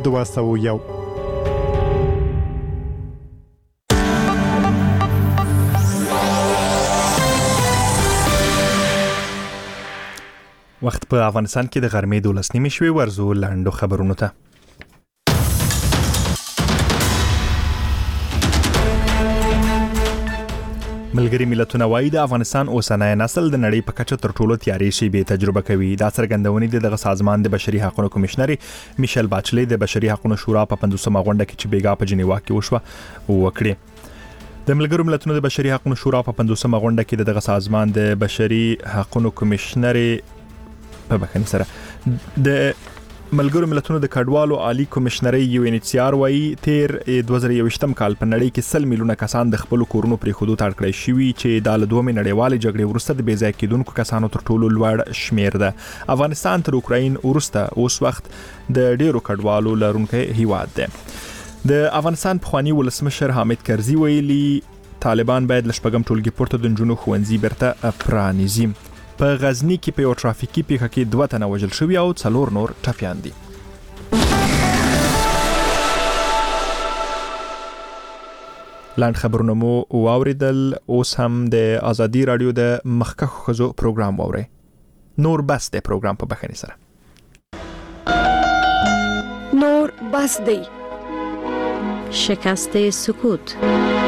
201. وخت په افغانستان کې د غرمې 12 شوي ورزو لاندو خبرونو ته. ملګری ملتونه وايي د افغانستان اوسنی نسل د نړۍ په کچه تر ټولو تیارې شیبې تجربه کوي. دا څرګندونې د سازمان د بشري حقوقو کمشنر میشل باچلې د بشري حقوقو شورا په 50مه غونډه کې چې بیګا په جنیوا کې وشوه وکړي. د ملګرو ملتونو د بشري حقوقو شورا په 50مه غونډه کې د سازمان د بشري حقوقو کمشنر په بخښنې سره د ملګرو ملتونو د کډوالو عالی کمشنر UNHCR وايي تیر 2021 کال په نړۍ کې 100 میلیونه کسان د خپل کورونو پرې خودو تړ کړی شوي چې د دومره نړیوالې جګړې وروسته د بیځای کېدونکو کسانو تر ټولو لوړ شمیر ده. افغانستان تر اوکراین وروسته اوس وخت د ډیرو کډوالو لرونکي هیواد ده. د افغانستان پخوانی ولسمشر حامد کرزي ویلي طالبان باید لشپږم ټولګي پورته د جنونو خوندزي برته پرانیزي. په غزنی کې په یو ترافیکي پیښه کې 2 تنه وژل شوي او 4 نور ټپیان دي. لاند خبرونه مو واوریدل. اوس هم د ازادي رادیو د مخکښو ښځو پروګرام واورئ. نور بس د پروګرام په بخښنې سره. نور بس دی. شکست سکوت.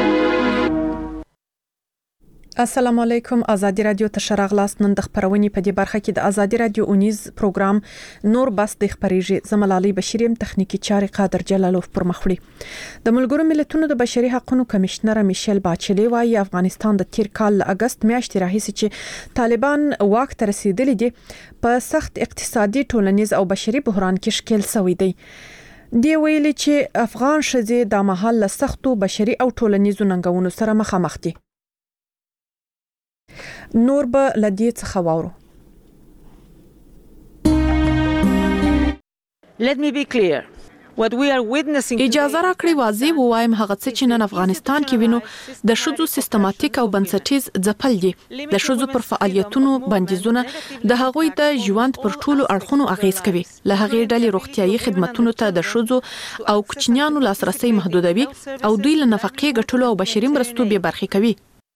السلام علیکم. ازادي رادیو ته شراغلاست. نن د خبرونې په دې برخه کې د ازادي رادیو اونیز پروګرام نور بس د خبريږي. زملالي بشریم تخنیکی چاري قادر جلالوف پر مخړي. د ملګرو ملتونو د بشري حقوقو کمشنر میشل باچلې وايي افغانستان د تیر کال اگست میاشتې راهیسې چې طالبان واک ته رسیدلي دي په سخت اقتصادي ټولنیز او بشري بحران کې ښکیل شوی دی. دی ویلي چې افغان شذې د محل له سختو بشري او ټولنیزو ننګونو سره مخامخ دي. نور به لدی څخه واورو. Let me be clear. What we are witnessing اجازه راکړئ واضح ووایم هغه څه چې نن افغانستان کې وینو د شذو سیستماتیک او بنسټیز ځپل دي. د شذو پر فعالیتونو بندیزونه د هغوی د ژوند پر ټولو اړخونو اغیز کوي. له هغې ډلې روغتيایي خدماتو ته د شذو او کوچنیانو لاسرسي محدودوي او دوی له نفقې ګټلو او بشري مرستو به برخې کوي.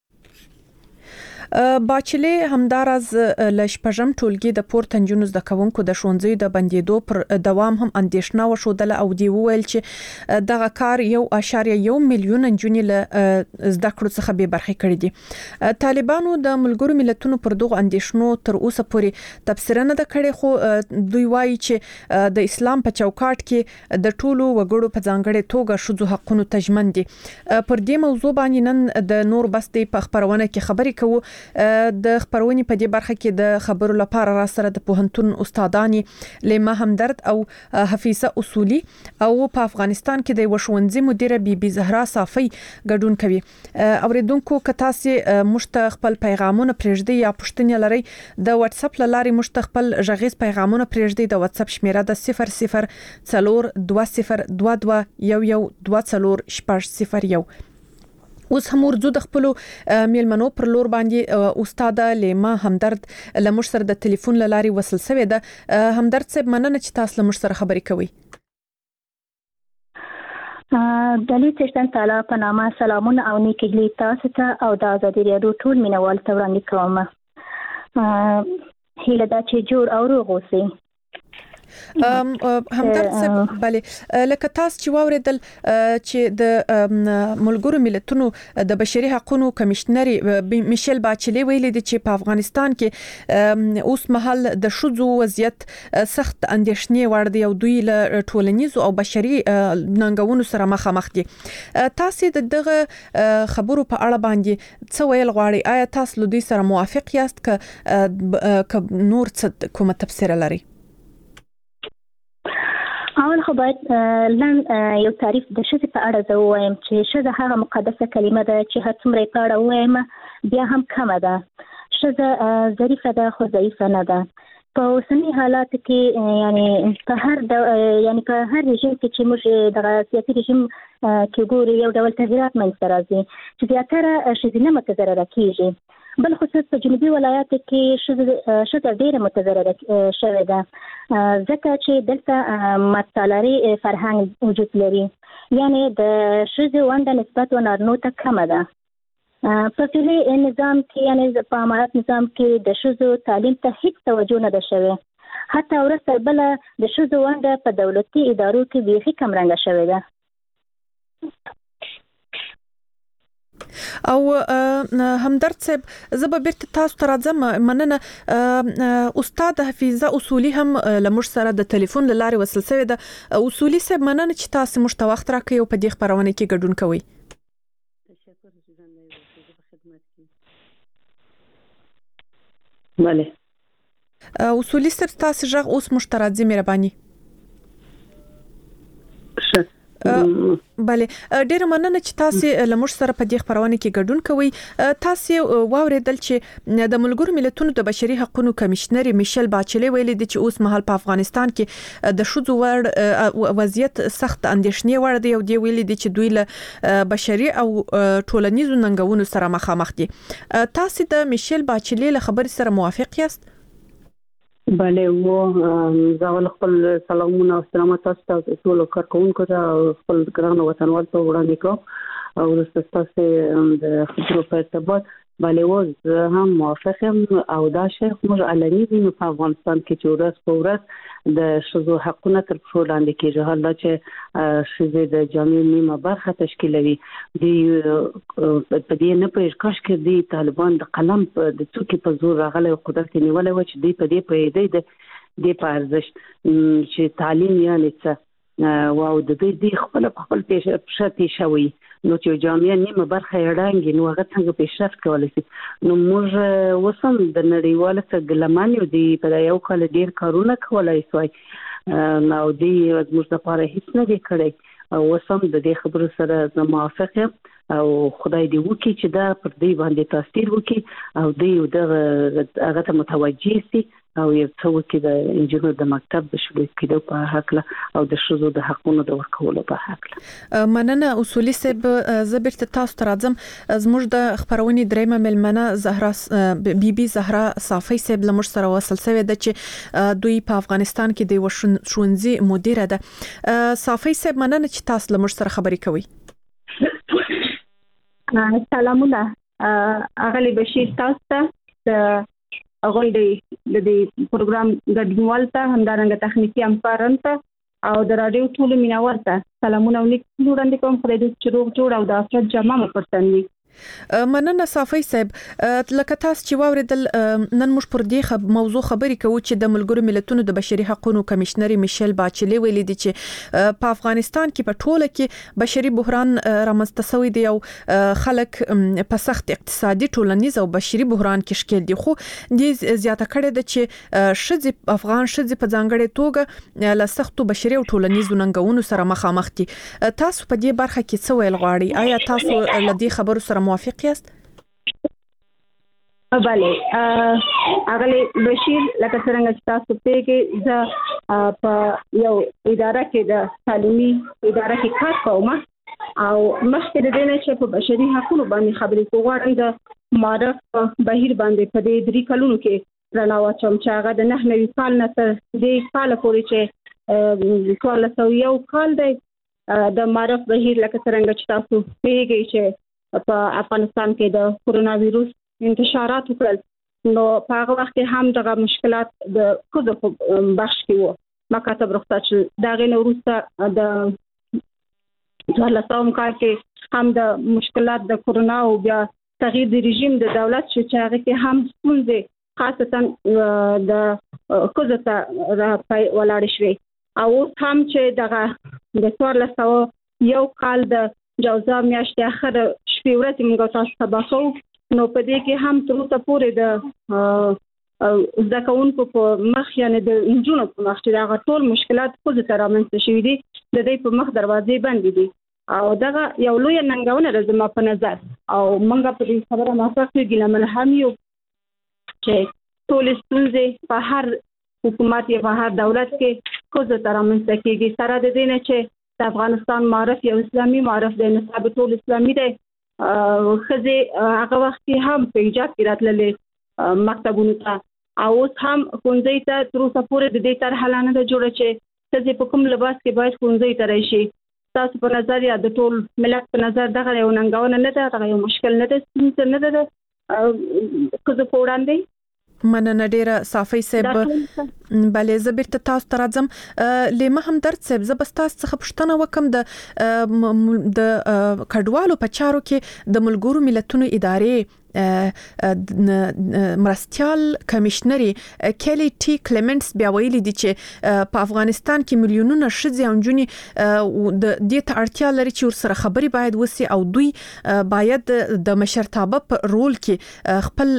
باچلې همدارز لشپږم ټولګي د پورتنجونو د کوونکو د شونځي د بندیدو پر دوام هم اندیشنه وشودله او دی ویل چې دغه کار 1.1 میلیون انجونې له زده کړو څخه به برخې کړې دي. طالبانو د ملګرو ملتونو پر دغه اندیشنو تر اوسه پورې تفسیر نه کړي خو دوی وایي چې د اسلام په چوکاټ کې د ټولو وګړو په ځانګړي توګه شذو حقوقو تضمین دي. پر دې موضوع باندې نن د نور بس د خبرونه کې خبرې کوو. د خبرونې په دې برخه کې د خبرو لپاره را سره د پوهنتون استادانی لیما همدرد او حفیظه اصولی او په افغانستان کې د وشونځي مدیره بی زهرا صافی ګډون کوي. اوریدونکو کتاسي مشتخپل پیغامونه پرېږدي یا پښتنې لري د واتس اپ لاري مشتخپل ژغیز پیغامونه پرېږدي. د واتس اپ شمیره د 002022112040. اوس هم ورځو د خپل میلمنو پر لور باندې استاد لیما همدرد لمش سره د ټلیفون لاري وصل شوی ده. همدرد صاحب مننه چې تاسو لمش سره خبرې کوي. دلی تشتن تعالی په نامه سلامونه او نیکی هیلې تاسو ته او د ازادي رادیو ټول مینوال ته وړاندې کوم. هیله دا چې جوړ او روغ اوسئ. همدرد صاحب بله لکه تاسو چې واوریدل چې د ملګرو ملتونو د بشري حقوقو کمشنر میشل باچلې ویلي دي چې په افغانستان کې اوس مهال د شذو وضعیت سخت اندیشنې وړ دی او دوی له ټولنیزو او بشري ننګونو سره مخامخ دي. تاسو دغه خبرو په اړه باندې څه ویل غواړئ؟ آیا تاسو له دوی سره موافق یاست ک نور څه کومه تفسیر لري؟ اول خو باید لن یو تعریف د شذ په اړه زه وایم چې شذ هغه مقدسه کلمه ده چې هر څومره په اړه وایم بیا هم کمه ده. شذ ظریفه ده خو ضعیفه نه ده. په اوسني حالات کې یعنی په هر رژیم کې چې موږ د سیاسي رژیم کې ګورو یو ډول تغیرات منځته راځي چې زیاتره ښځینه متضرره کیږي بل خصوص په جنوبي ولایاتو کې ښځه ډېره متضرره شوې ده، ځکه چې دلته مطالعې فرهنګ وجود لري، یعنی د ښځې ونډه نسبت و نارینو ته کمه ده. په فعلي نظام کې یعنی په امارت نظام کې د ښځو تعلیم ته هیڅ توجه نه ده شوې، حتی ورسره بل د ښځو ونډه په دولتي ادارو کې بیخي کمرنګه شوې ده. او همدرد صاحب زه به بیرته تاسو ته راځم. مننه. استاد حفیظه اصولي هم لمر سره د ټلیفون لارې وصل شوی ده. اصولي صاحب مننه چې تاسو مشت وخت راکړی او په دې خبرونه کې ګډون کوئ. تشکر جزیلا په خدمت کې. بله اصولي صاحب تاسو ژغ اوس مشت راځي مهرباني. بله ډیره مننه چې تاسو لمر سره په دې خبرونه کې ګډون کوئ. تاسو واوریدل چې د ملګرو ملتونو د بشري حقوقو کمشنر میشل باچلي ویلي دي چې اوس مهال په افغانستان کې د شذو وضعیت سخت اندېښنې وړ دی او دی ویلي دي چې دوی له بشري او ټولنیزو ننګونو سره مخامخ دي. تاسو د میشل باچلي له خبرې سره موافق یاست؟ بله زه خپل سلامونه او سلامات تاسو ته ټول کارکونکو ته خپل ګران وطنوال ته وړاندې کوم او تاسو د خبرو په ارتباط بله زه هم موافق یم او دا شی موږ علني دي په افغانستان کې چې ورځ په ورځ د ښځو حقونه تر پښو لاندې کېږي. حال چې ښځې د جامعې نیمه برخه تشکیلوي دي په دې نه پوهېږي کاش کې د طالبان د قلم د څوکې په زور راغلی او قدرت یې نیولی و چې دوی په دې پوهېدی د په ارزښت چې تعلیم یعنې څه او د دوی خپل پښه تېشه وي نو چې جامعه نیمه برخه یې ړنګې نو هغه څنګه پیشرفت کولی شي. نو موږ اوس هم د نړیواله څخه ګیلمن یو دی په یو کال ډېر کارونه کولی شوی او دوی زموږ لپاره هیڅ نه دی کړی او اوس هم د دې خبرو سره زه موافق یم او خدای دې وکړي چې دا پر دوی باندې تاثیر وکړي او دوی دغه هغه ته متوجه شي او یو څه وکړي د انجینر د مکتب د شروع کېدو په هکله او د ښځو د حقونو د ورکولو په هکله. مننه اصولي صاحب. زه بیرته تاسو ته راځم. زموږ د خبرونې درېیمه مېلمنه زهرا بي زهرا صافي صاحب له موږ سره وصل شوې ده چې دوی په افغانستان کې د ښوونځي مدیره ده. صافي صاحب مننه چې تاسو له موږ سره خبرې کوئ. سلامونه اغلی بشیر تاسو ته د غونډې د دې پروګرام ګډونوال ته همدارنګه تخنیکی همکاران ته او د رادیو ټولو مینوال ته سلامونه او نیک وړاندې کوم. خدای دې چې روغ جوړ او د عافیت جامه مو پرتن وي. مننه صافي صاحب. لکه تاسو چې واوریدل نن موږ پر دې موضوع خبرې کوو چې د ملګرو ملتونو د بشري حقوقو کمشنر میشل باچلي ویلي دي چې په افغانستان کې په ټوله کې بشري بحران رامنځته شوی دی او خلک په سخت اقتصادي ټولنیز او بشري بحران کې ښکېل دي. خو دې زیاته کړې ده چې افغان ښځې په ځانګړې توګه له سختو بشري او ټولنیزو ننګونو سره مخامخ دي. تاسو په دې برخه کې څه ویل غواړئ؟ آیا تاسو له دې خبرو سره موافق یاست؟ بله اغلی بشیر لکه څنګه چې تاسو پیږئ زه په یو اداره کې د تعلیمي اداره کې کار کوم او مخکې د دې نه چې په بشري حقوقو باندې خبرې کوم غواړم د معرف بهیر باندې په دې 3 کلونو کې رڼا واچوم چې هغه د 9 کال نه تر دې کال پورې چې 1401 کال دی د معرف بهیر لکه څنګه چې تاسو پیږئ چې په افغانستان کې د کورونا وایروس انتشارات وکړل نو په هغه وخت کې هم دغه مشکلات د خود په بخش کې وو. مکاتب رخصت شول. دا غي نو وروسته د 2000 کال کې هم د مشکلات د کورونا او بیا تغییر د رژیم د دولت چې هغه کې هم ستونزې خاصتا د خود ته ولاړ شوی او هم چې دغه د 2001 کال د جوزا میاشتې اخر شپې ورځې موږ تاسو تباخو نو په دې کې هم تر اوسه پورې د زده کوونکو په مخ یعنی د انجونو په مخ چې هغه ټول مشکلات خو ته رامنځته شوي دي د دې په مخ دروازې بندې دي او دغه یو لوی ننګونه ده زما په نظر او موږ په دې خبره موافق یو ګلمن هم یو چې ټول ستونزې په هر حکومت یا په هر دولت کې خو ته رامنځته کېږي سره د دې نه چې د افغانستان معرف یو اسلامي معرف دی نصاب ټول اسلامي دی خزه هغه وخت هم په ایجاد کې راتللې مکتبونو ته او هم ښوونځي ته تر اوسه پورې د دې طرح نه ده جوړه چې خزه په کوم لباس کې باید ښوونځي ته راشي. تاسو په نظر یا د ټول ملت په نظر دغه یو ننګونه نه ده، دغه یو مشکل نه ده، څه نه ده خزه په وړاندې. مننه ډیره صافی صاحب. بلې زه بیرته تاسو ته راځم. لیمه همدرد صاحب، زه بس تاسو څخه پوښتنه وکم د کډوالو په چارو کې د ملګرو ملتونو ادارې مرستيال کمشنري کلی ټي کلیمنټس بیا ویلي دي چې په افغانستان کې میلیونونه ښځې او نجونې د دې ته اړتیا لري چې ورسره خبري باید وسی او دوی باید د مشرتابه په رول کې خپل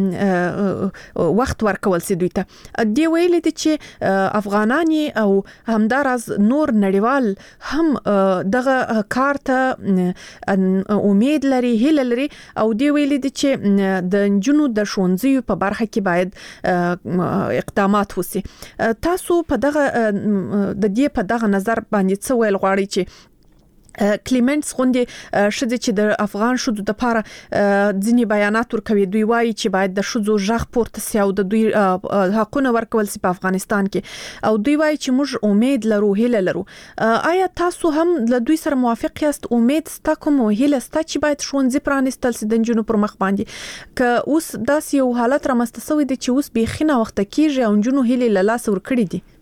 وخت ورکول سي دوی ته. دی ویلي دي چې افغانان او همدارز نور نړیوال هم دغه کار ته امید لري، هیله لري او دی ویلي دي چې د نجونو د ښوونځیو په برخه کې باید اقدامات وسی. تاسو په دغه د دې په دغه نظر باندې څه ویل غواړئ چې کلیمنټس غونډه شته چې د افغان شودو د لپاره ځینی بیانات ورکوي؟ دوی وایي چې باید د شودو ژغ پورته سي او د دوی حقونه ورکول سي په افغانستان کې، او دوی وایي چې موږ امید لرو، هیله لرو. آیا تاسو هم له دوی سره موافق یاست؟ امید ستا کوم هیله ستا چې باید ښوونځي پرانستل سي د نجونو پر مخ باندې که اوس داسې یو حالت رامنځته شوی دی چې اوس بېخینه وخت کېږي او نجونو هیله له لاس ورکړي دي؟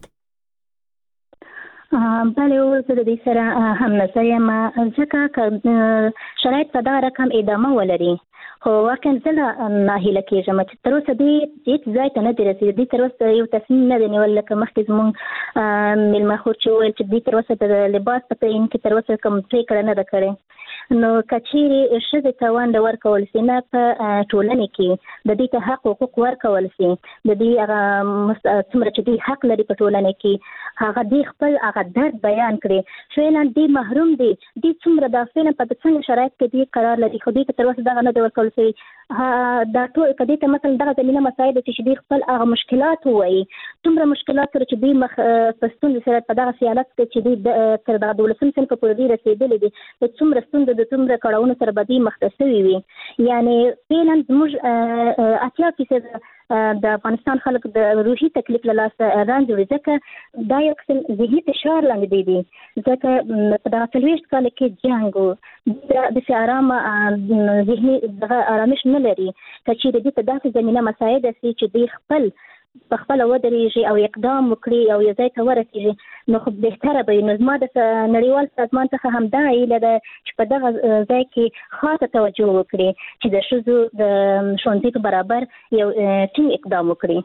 بله زه د دې سره هم نظر یم، ځکه شرایط په دغه رقم ادامه ولري خو واقعا زه ناهیله کېږم چې تر اوسه دې هېڅ ځای ته نه دي رسېدلي. تر اوسه یو تصمیم نه دی نیول، لکه مخکې زموږ میلمه خور چې وویل چې دوی تر اوسه د لباس په تعین کې تر اوسه کوم پرېکړه نه ده کړې. نو کچېرې ښځې ته ونډه ورکول سي نه په ټولنې کې، د دې ته حق حقوق ورکول سي، د دې هغه څومره چې دوی حق لري په ټولنه کې هغه دې خپل هغه درد بیان کړي. فعلا دې محروم دي، دې څومره د فعلا په څنګه شرایط کې دې قرار لري خو دې تر اوسه دغه نه دی ورکول سي. دا ټول کدي ته مثلا دغه زمينه مسایل چې دې خپل هغه مشکلات وایي، څومره مشکلات سره چې دې مخ پستون سره په دغه سیالت کې چې دې تر دغه 12 سن په پوره دې رسیدلې دي، څومره ستوند د څومره کړهونو سره بدی مختصوي وي. یعنی فعلا موږ اتیا کې د افغانستان خلک د روحي تکلیف له لاسه رانځي، ځکه دا یو قسم ذهني فشار لاندې دي، ځکه په دغه 40 کال کې جنګ او د آرامه ذهني دغه آرامش نه لري. چې دې په داسې زمينه مساعد سي چې دې خپل په خپل ودرېږي او اقدام وکړي او یو ځای ته ورسېږي، نو خو بهتره به وي. نو زما د نړیوال سازمان څخه هم دا هیله ده چې په دغه ځای کې خاصه توجه وکړي چې د ښځو د ښوونځي په برابر یو ټینګ اقدام وکړي.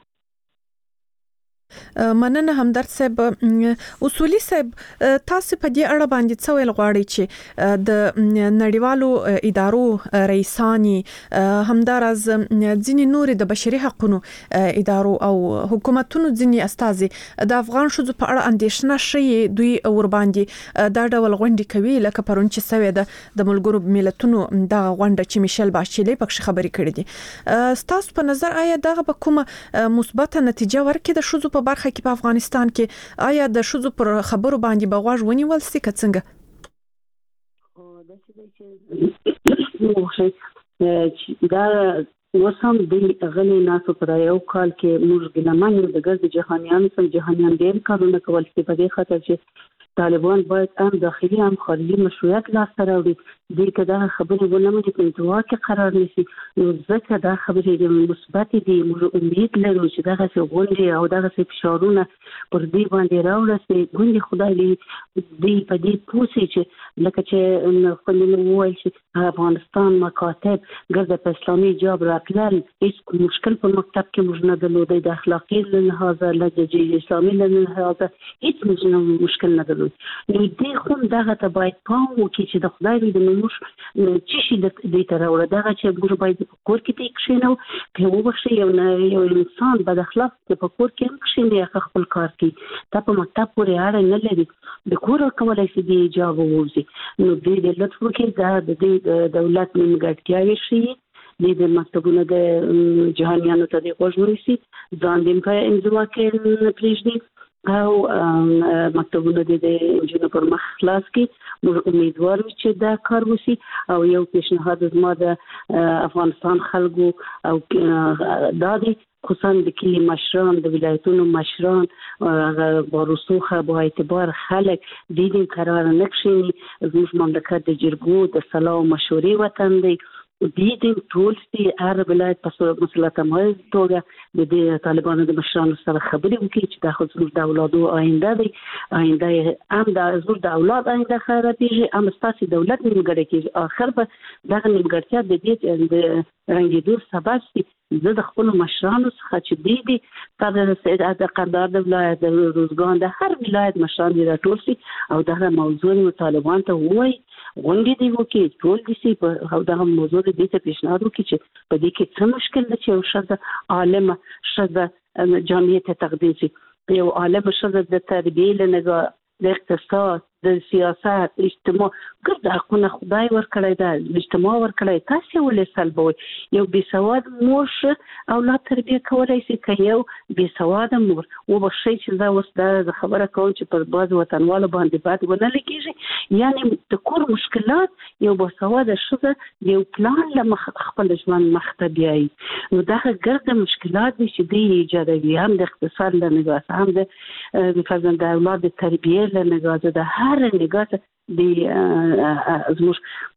مننه همدرد صاحب. اصولي صاحب، تاسو په دې اړه باندې څه ویل غواړئ چې د نړیوالو ادارو رئیسانی همدارز ځینې نور د بشري حقوقو ادارو او حکومتونو ځینې استازي د افغان شوزو په اړه اندېښنه شي، دوی ور باندې دا ډول غونډې کوي لکه پرون چې سوي د ملګرو ملتونو د غونډه چې میشل باشلي پکې خبرې کړې دي. تاسو په نظر آیا دغه به کومه مثبت نتیجه ورکړي د شوزو په برخه کې په افغانستان کې؟ آیا د شوزو پر خبرو باندې به غوږ ونیول سي که څنګه؟ دا وسم د غلي ناسو پر یو کال کې موږ ګلمان یو د ګرځي جهانيان سم جهانيان ډېر کارونه کول چې په دې خاطر چې طالبان باید هم داخلي هم خارجي مشروعیت لاسته راوړي. دې کدا خبرې ونه مې په انتوا کې قرار نشي، نو ځکه دا خبرې مثبت دي. موږ امید لرو چې دا څه غونډې او دا څه فشارونه پر دې باندې راوړي. ګوندې خدای دې په دې پوسي چې لکه چې خپل وایي چې افغانستان مکاتب ګرځي په اسلامي جاب راکړل، هیڅ مشکل په مکتب کې موږ نه درلودي، د اخلاقي لحاظ له اسلامي لحاظ هیڅ مشکل نه درلود. نو دې خو دغه ته باید پام وکړي چې د خدای دې موږ چې شي دې ته راوړه دغه چې موږ باید په کور کې دې کښینو په وبښي یو انسان بد اخلاق په کور کې هم کښیني خپل کار کوي، دا په مکتب پورې اړه نه لري، د کور کولای شي دې اجازه ووزي. نو دې لطف وکړي دا د دولت نیمګړتیاوې شي، د مکتبونو د جهانيانو ته د غوښمري سي ځان دې په انزوا کې پریږدي او مکتبونو د جنو پر مخ خلاص کی موږ امیدوار چې دا کار وشي او یو پیشنهاد زما د افغانستان خلکو او دادی خصوصا د کلی مشران د ولایتونو مشران باروسوخه با اعتبار خلک دیدیم قرار نکشي زموږ مملکت د جرګو د صلاح او مشورې وطن دی دیدیم ټول سي هر ولایت په مسلطه توګه د طالبانو د مشرانو سره خبرې وکړي چې د خپل د اولادو آینده دی آینده هم د زور د اولاد آینده خرابېږي هم ستاسو دولت نیمګړی کېږي اخر به دغه نیمګړتیا د دې د رنګېدو سبب شي زه د خپل مشرانو څخه چې دی د قندهار د ولایت د روزګان د هر ولایت مشران دي راټول شي او دغه موضوع طالبان ته وایي غونډې دی وکړي ټول دي سي په دغه موضوع د دې پیشنهاد وکړي چې په دې کې څه مشکل ده چې یو ښځه عالمه ښځه جامعې ته تقدیم شي یو عالمه ښځه د تربیې له نظر د اقتصاد د سیاست اجتماع ګرد حقونه خدای ورکړی دا اجتماع ورکړی تاسو ولې سلبوي یو بې سواد مور اولاد تربیه کولای شي که یو بې سواد مور وبخښئ چې زه اوس دا خبره کوم چې پر بعض وطنوالو باندې بد ونه لګیږي یعنی د کور مشکلات یو بې سواد ښځه یو پلان له خپل ژوند مخ ته بیایي نو دا ګرد مشکلات دي چې دی ایجادوي هم د اقتصاد له نګاه هم د فرزند اولاد د تربیه له نګاه د هر نگاه دی زموږ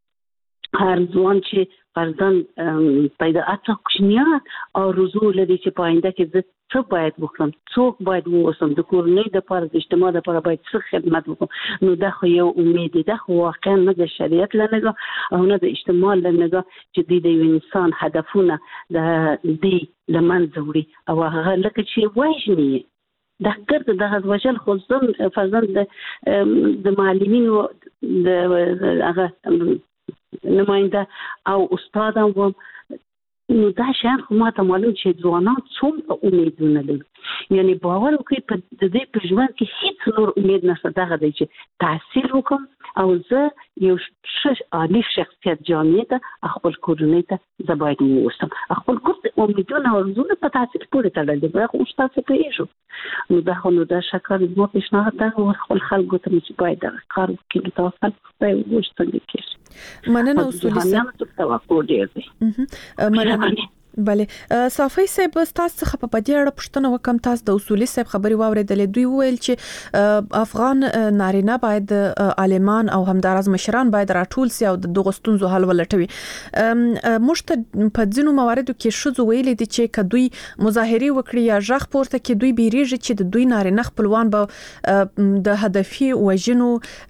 هر ځوان چې فرزند پیدا اته کوچنیان او رزو لري چې پاینده کې د څه باید وکړم څوک باید ووسم د کورنۍ د لپاره د اجتماع د لپاره باید څه خدمت وکړم نو دا خو یو امید ده خو واقعا نه د شریعت له نګاه او نه د اجتماع له نګاه چې د انسان هدفونه د دې لمنځه وړي او هغه لکه چې وایي دا ګرد د غوښل خصوصا فرزند د معلمینو د هغه نماینده او استاد هم نو دا شان خو ما ته معلوم چې ځوانان څومره امیدونه لري یعنی باور وکړئ په دې په ژوند کې هیڅ نور امید نشته دغه دی چې تحصیل وکړم او زه یو عالی شخصیت جامعې ته خپل کورنۍ ته زه باید ووسم خپل کور امیدونه او ارزوونه په تحصیل پورې تړلي دي خو موږ تاسو پوهېږو نو دا شکر زما پیشنهاد ده خپل خلکو ته چې باید دغه کار وکړي تاسو خپل وګورئ څنګه کېږي مننه اصولي صاحب توقع ډېر دی مننه بله صافي صاحب تاسو څخه په دې اړه پوښتنه وکم تاسو د اصولي صاحب خبري واوریدلې دوی ویل چې افغان نارینه باید عالمان او همدارز مشران باید راټول سي او د دغه ستونزو حل ولټوي مشته په ځینو مواردو کې شذ ویلې دي چې کدوې مظاهره وکړي یا ژغ پورته کې دوی بیریږي چې د دوی نارینه خپلوان به د هدفي وژنو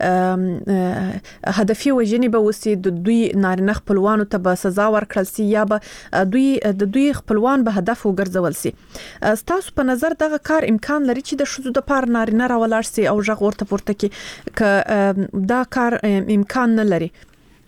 هدفي وژنې به وسی د دوی نارینه خپلوانو ته به سزا ورکړل سي یا به دوی د دوی خپلوان به هدف وګرځول سي ستاسو په نظر دغه کار امکان لري چې د شذو د پار نارینه راولاړ سي او ژغ ورته پورته کې ک دا کار امکان نه لري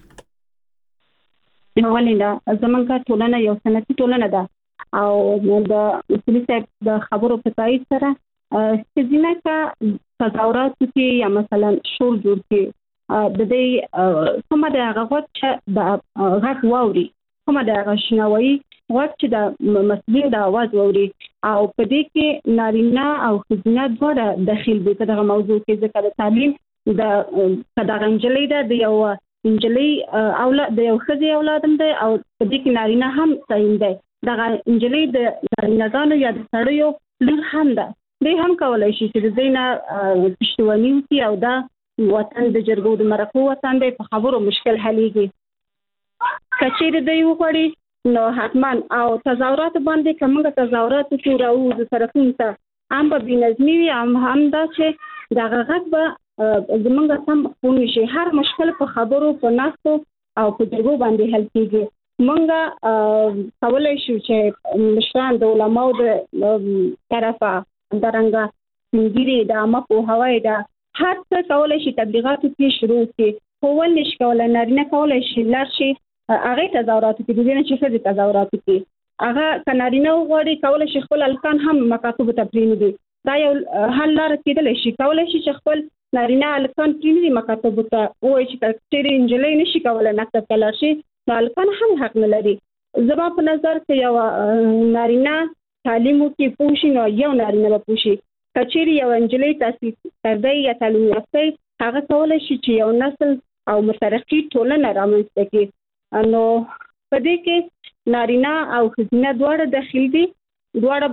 ولینا زمونږه ټولنه یو سنتي ټولنه ده او د اصولي صاحب د خبرو په تایید سره چې ځینې کا تظاهرات کې یا مثلا شور جوړ کې د دې کومه د هغه چې د غږ واوري کومه د غشنوي وخت چې د مسلې د आवाज ووري او په دې کې نارینه او ښځینه دواړه داخل دي په دغه موضوع کې ځکه د تعلیم د غنجلې د یو انجلي اولاد د یو ښځې اولادم دی او په دې کې نارینه هم تعین دی دغه انجلي د نارینه‌ګانو یا د سړیو لور هم ده دوی هم کولای شي چې د دینه پښتوني وي او دا وطن د جرګو د مرکو وطن دی په خبرو مشکل حلېږي کچېره دی وغوړي نو حتما او تظاهرات باندې کومه تظاهرات چې راو د طرفونو ته هم به بنظمي وي هم دا چې دا غږ به زمونږ سم خون شي هر مشکل په خبرو په ناستو او په جرګو باندې حل کیږي مونږه کولای شو چې مشران د علماو د طرفه درنګه څنګه د عامه په هواي دا هر څه کولای شي تبلیغات کې شروع کړي خو ولې شکول نارینه کولای شي لارشي هغه تظاهرات کې دي چې څه تظاهرات کې هغه کنارینه وغوړي کولای شي خپل الکان هم مکاتب ته پرېږدي دا یو حل لار کېدل شي کولای شي چې خپل نارینه الکان پرېږدي مکاتب ته وایي چې چې انجلۍ نشي کولای مکتب ته لاړ شي نو الکان هم حق نه لري زما په نظر کې یو نارینه تعلیم کې پوښي نو یو نارینه به پوښي کچېری یو انجلۍ تاسو کړی یا تعلیم یافته هغه کولای شي چې یو نسل او مترقي ټولنه رامنځته کړي. نو په دې کې نارینه او ښځینه دواړه داخل دي، دواړه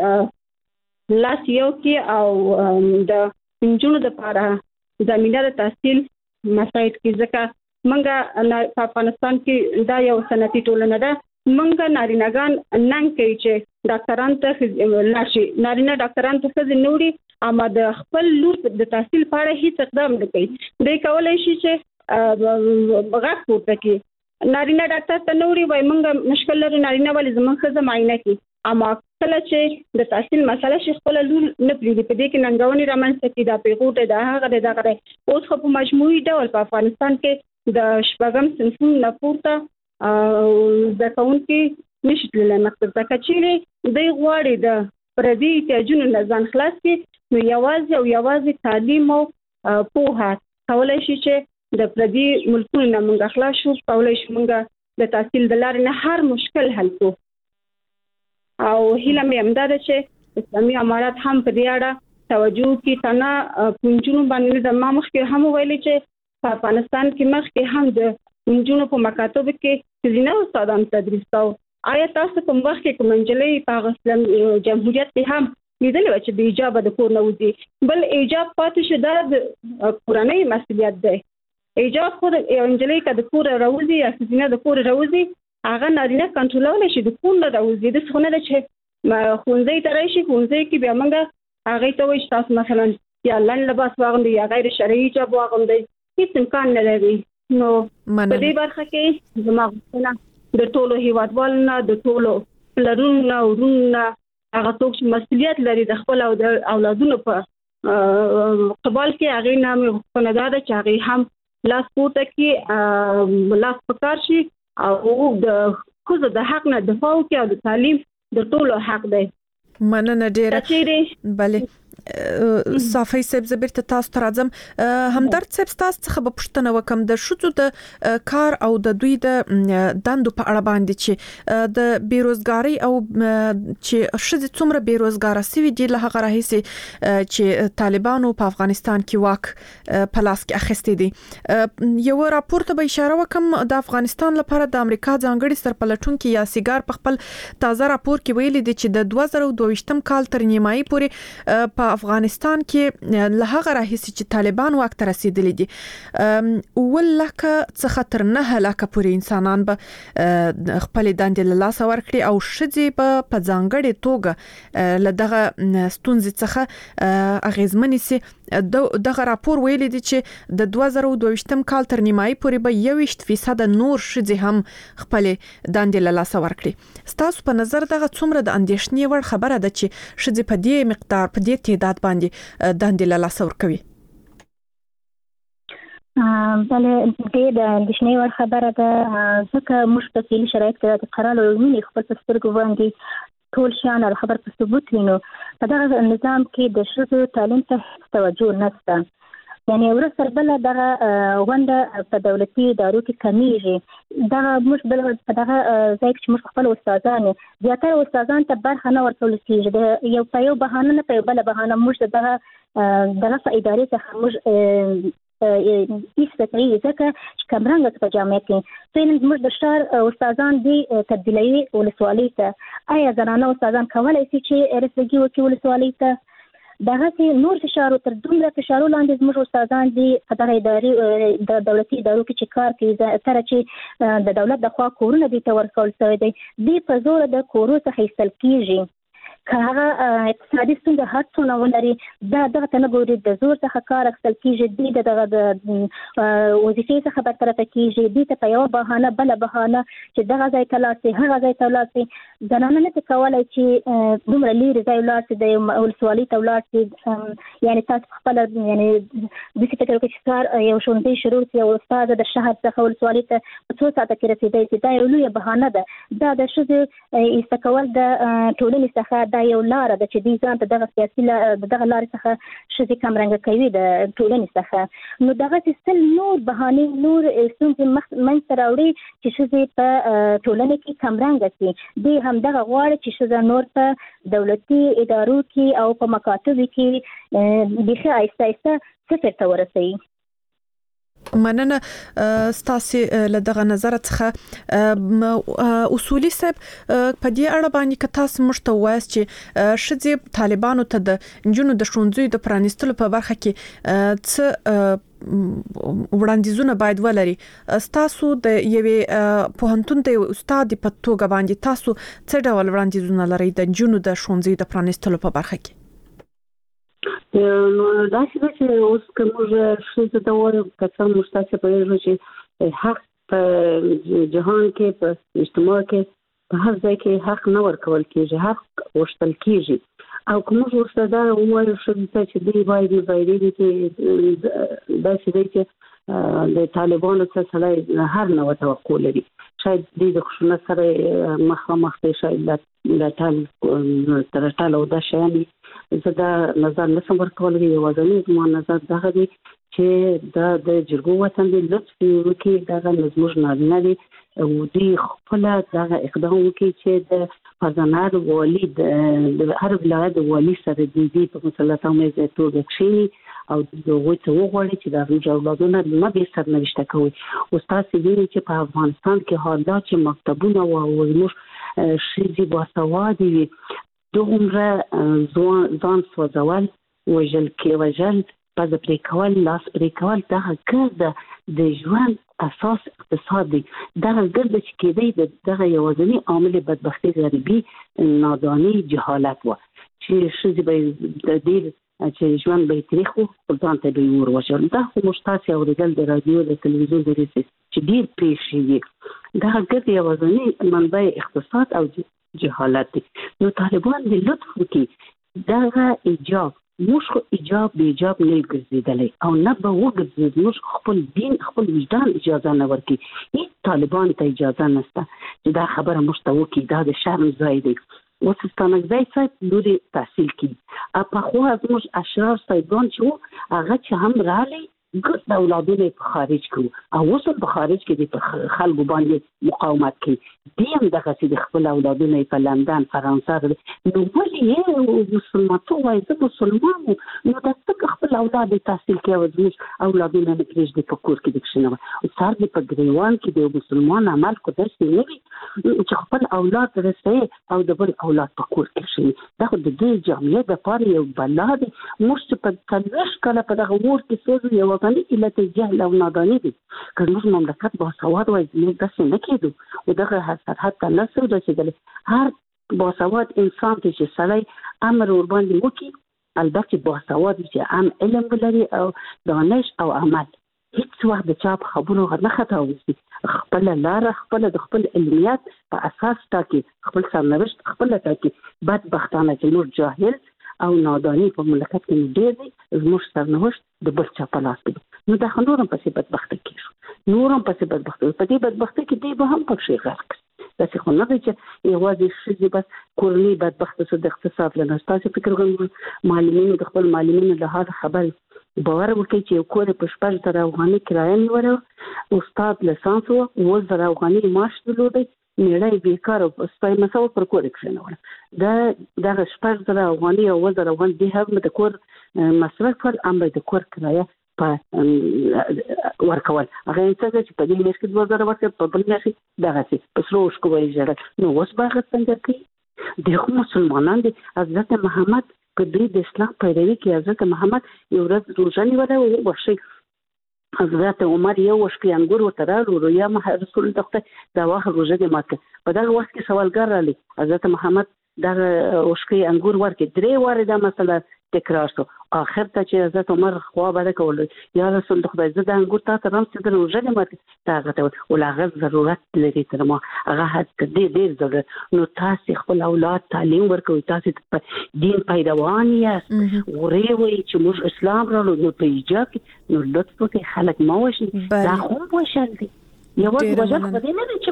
باید لاس یو کې او د نجونو لپاره زمينه د تحصیل مساعد کې، ځکه منګه په افغانستان کې دا یو صنعتي ټولنه ده. منګه نارینه‌ګان ننګ کوي چې ډاکټران ته لاشي، نارینه ډاکټران ته څه نوړي، اما د خپل لور د تحصیل په اړه هیڅ اقدام نه کوي. دوی کولای شي چې غږ پورته کړي، نارینه ډاکټر ته نوړي وای منګه مشکل لري، نارینه ولې زموږ ښځه معاینه کوي، اما کله چې د تحصیل مسله شي خپل لور نه پریږدي. په دې کې ننګونې رامنځته کړي، دا پیغوټه د هغه دغه اوس خو په مجموعي ډول په افغانستان کې د شپږم صنفونو نه پورته د کاونټي نشي تللی مکتب ته. کچېرې دوی غواړي د پردي احتیاجونو نه ځان خلاص کړي، نو یوازې تعلیم او پوهه کولای شي چې د پردي ملکونو نه موږ خلاص شو، کولای شي موږ د تحصیل د لارې نه هر مشکل حل کړو. او هیله مې همدا ده چې اسلامي امارات هم په دې اړه توجه کوي. تنه پنځونو باندې د ما مخکې هم ویلي چې په افغانستان کې مخکې هم د نجونو په مکاتبو کې ښځینه استادان تدریس کاوه. آیا تاسو کوم وخت کې کوم نجلۍ په اسلام جمهوریت کې هم لیدلې و چې د ایجاب د کور نه وځي؟ بل ایجاب پاتې شو، دا د کورنۍ مسؤلیت دی. ایجاب خو یو نجلۍ که د کور راوځي یا ښځینه د کور راوځي، هغه نارینه کنټرولولی شي، د کور نه راوځي. داسې خو نه ده چې ښوونځي ته راشي، ښوونځي کې بیا موږ هغې ته وایي چې تاسو مثلا یا لنډ لباس واغوندئ یا غیر شرعي حجاب واغوندئ، هیڅ امکان نه لري. نو په دې برخه کې زما غوښتنه د ټولو هیوادوالو نه، د ټولو پلرونو نه، ورونو نه، هغه څوک چې مسؤلیت لري د خپل او د اولادونو په قبال کې، هغې نه مې غوښتنه دا ده چې هغې هم لاس پورته کړي، لاس په کار شي او د ښځو د حق نه دفاع وکړي او د تعلیم د ټولو حق دی. مننه ډیره. بله صافی صاحب زبر ته تاسو ته راځم. همدرد صاحب تاسو څخه به پوښتنه وکم د ښځو د کار او د دوی د دندو په اړه باندې چې د بیروزګاری او چې ښځې څومره بیروزګاره سوي دي له هغه راهیسې چې طالبانو په افغانستان کې واک په لاس کې اخیستی دي. یو راپور ته به اشاره وکم د افغانستان لپاره د امریکا ځانګړي سرپلټونکي یا سیګار په خپل تازه راپور کې ویلي دي چې د 2022 کال تر نیمایي پورې په افغانستان کې له هغه راهیسې چې طالبان واک ته رسیدلي دي 1,00,000 څخه تر 9,00,000 پورې انسانان به خپل دندې له لاسه ورکړي او ښځې به په ځانګړې توګه له دغه ستونزې څخه اغیزمنې سي. دغه راپور ویلي دي چې د 2022 کال تر نیمایي پورې به 21% نور ښځې هم خپل دندې له لاسه ورکړي. ستاسو په نظر دغه څومره د اندېښنې وړ خبره ده چې ښځې په دې مقدار په دې تعداد باندې دندې له لاسه ورکوي؟ بله دې د اندېښنې وړ خبره ده، ځکه موږ په فعلي شرایط کې د قرار ویني خپل په سترګو باندې ټول شیان او خبر په ثبوت وینو. په دغه نظام کې د ښځو تعلیم ته توجه نشته. یعنی ورسره بل دغه غونډه په دولتي ادارو کې کمیږي. دغه موږ بل په دغه ځای کې موږ خپل استادان زیاتره استادان ته برخه نه ورکول کېږي. یو په یو بهانه نه په بل بهانه موږ دغه ادارې څخه موږ ایستګي ځکه چې کمرنګ په جامعه کې څنګه موږ د شهر استادان دي تبدیلوي ولسوالۍ ته. آیا زنانه استادان کولای شي چې رسېږي وکړي ولسوالۍ ته؟ دغه نور فشار تر دومره فشار لاندې موږ استادان دي په دغه ادارې د دولتي ادارو کې چې کار کوي تر چې د دولت د خوا کورونه دي ته ورکول شوی دی، دی په زور د کورو څخه ایستل کیږي. که هغه اقتصادي ستونزه هر څونه ولري دغه ته نه ګوري، د زور څخه کار اخیستل کیږي، دی دغه د وظیفې څخه برطرفه کیږي، دی ته په یوه بهانه بله بهانه چې دغه ځای ته لاړ شي هغه ځای ته ولاړ شي. زنانه نه شي کولی چې دومره لیرې ځای ولاړ شي، د ولسوالۍ ته ولاړ شي. یعنې تاسو خپله یعنې داسې فکر وکړئ چې سهار یو ښوونځی شروع شي، یو استاد د شهر څخه ولسوالۍ ته په څو ساعته کې رسېدی شي، دا یو لویه بهانه ده. دا د ښځې ایسته کول د ټولنې څخه دا یو لاره ده چې دوی ځان ته دغه سیاسي دغه لارې څخه ښځې کمرنګه کوي د ټولنې څخه. نو دغسې سل نور بهانې نور ستونزې منځته راوړي چې ښځې په ټولنه کې کمرنګه شي. دوی همدغه غواړي چې ښځه نور په دولتي ادارو کې او په مکاتبو کې بیخي آهسته آهسته صفر ته ورسوي. مننه ستاسو لدغه نظر څخه اصولي صاحب په دې اړه باندې کتا سمشته وایي چې شذ طالبانو ته د جنونو د شونځي د پرانستلو په برخه کې څه وړاندیزونه باید ولري. تاسو د یوې پوهنتون د استاد په توګه باندې تاسو څه ډول وړاندیزونه لرئ د جنونو د شونځي د پرانستلو په برخه کې؟ نو دا چې اوس کومه څه د وره کڅر مستاسه په یوه چې حق په جهان کې په اجتماع کې په هر ځای کې حق نه ورکول کېږي، حق وشتل کېږي او کومه ورسره دا وایي چې دی وایي چې دا چې د طالبانو څخه سره هر نوع توقع لري، شاید د خشونت سره مخامخ دي، شاید د تر او د شاني زدا نظر نه سم ورکول دی. وځنی زموږ نظر دا دی چې دا د جرګو وطن د لطف وکي دا زموږ نه دی او دی خپل دا اقدام وکي چې د فزانار والی د هر ولایت والی سره د په مسلطه مې توګه کشي او دغه ته وغوړي چې دا اولادونه نه به سرنوشت کوي. او تاسو وینئ چې په افغانستان کې حالات چې مکتبونه او موږ شي باسوادي وي دومره ځان سوځول وجل کې وجل پز پرې کول لاس پرې کول دا ګرد د ژوند اساس اقتصاد دی. دا ګرد چې کېدی دغه یوازینی عامل بدبختی غریبي نادانی جهالت و چې شي به د دې چې ژوند به تاریخو ځان ته به ور وشل. دا خو مشتاسي او د رادیو د تلویزیون د ریسس چې ډیر پیښې دا ګرد یوازینی منبع اقتصاد او جهالت دی. نو طالبان د لطف کې دا ایجاب موږ ایجاب به ایجاب نه ګرځیدلې او نه به وګرځید. موږ خپل دین خپل وجدان اجازه نه ورکي. هیڅ طالبان ته اجازه نشته چې دا خبره مشتوي کې دا د شرم ځای دی. وسستانک ځای څخه دوی تحصیل کی په خو موږ اشرار سایدان چې هغه چې هم رالی ګټ د اولادونو په خارج کې او اوس په خارج کې د خلکو باندې مقاومت کوي. دیم دغه چې د خپل اولادونو په لندن فرانسه نو ولې مسلمان ته وایي چې مسلمان نو د خپل اولاد تحصیل کوي او زموږ اولادونه نه پرېږدي په کور کې د کښینه او سار دې په ګریوان کې د مسلمان عمل کو درس نه وي چې خپل اولاد رسې او د بل اولاد په کور کې شي. دا خو د دې جامعه د پاره یو بلاد مشت په تلوش کله په دغه ور کې سوز یو وطني علت جهل او نادانی دي. کله مملکت با سواد وای نه داسې نه کېدو او دغه حتی نه سودا چې هر با سواد انسان چې سړی امر ور باندې وکي البته با سواد چې عام علم ولري او دانش او عمل هیڅ وخت د چا خبرو نه خطا وسی خپل لار خپل د خپل علمیات په اساس ټاکي خپل سرنوشت خپل ټاکي. بدبختانه چې نور جاهل او نادانی په مملکت کې ډېر دي زموږ سرنوشت د بل چا په لاس کې. نو دا نورم پسې بدبخته کیږي نورم پسې بدبخته په دې بدبخته کې دی به هم پکې غرق. دا څه خو نه دی چې یوازې شي بس کورنۍ بدبخته سره د اقتصاد له نستاسي فکر کوم معلمینو د خپل معلمینو له هغه خبر باور وکړي چې کور په 15000 افغاني کرایه نیوله استاد لسانس او 1000 افغاني معاش درلودي میړای بیکار او سپای مساو پر کور کښینول دا 15000 افغاني او 1000 افغاني د هغه د کور مصرف پر امر د کور کرایه په ورکول هغه څنګه چې په دې میاشت کې 2000 ورکړ په بل میاشت دغه څه په سروش کوی جوړ نو اوس باغ څنګه کوي د مسلمانانو د حضرت محمد کدی د اسلام پیروي کې حضرت محمد یو ورځ روزه نیوله او وشي حضرت عمر یو وشکي انګور وترالو رویا رسول الله دا واخ روزه دې ماته په دغه وخت کې سوالګر رالی حضرت محمد دا وشکي انګور ورکې درې واره دا مسله تکرار شو. اخر ته چې حضرت عمر خوا بده کول یا رسول الله خدای زده انګور تاسو رم چې د روزه دې ماته دا غته ولا غو ضرورت لري تر ما هغه حد دې ضرورت نو تاسو خپل اولاد تعلیم ورکوي تاسو دین پیروان یې ورېوي چې موږ اسلام راو نو په ایجاب نو لطف وکړئ خلک ما وشي دا خو وشل دي یو وجه خو دې نه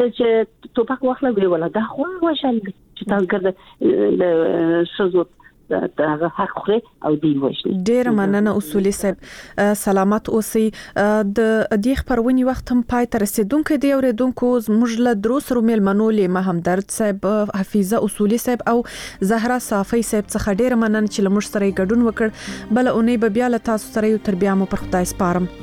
چې توپک واخله وی ولا دا خو وشل دي چې تاسو ګرځي د شزو هغه حق خوري او دی وښني. ډیر مننه اصولي صاحب، سلامت اوسئ. د دې خبرونې وخت هم پای ته رسیدونکو دی اوریدونکو زموږ له دروسرو میلمنو له همدرد صاحب، حفیظه اصولي صاحب او زهرا صافی صاحب څخه ډیر مننه چې لمر سره ګډون وکړ. بل اونۍ به بیا له تاسو سره یو تر بیا مو پر خدای سپارم.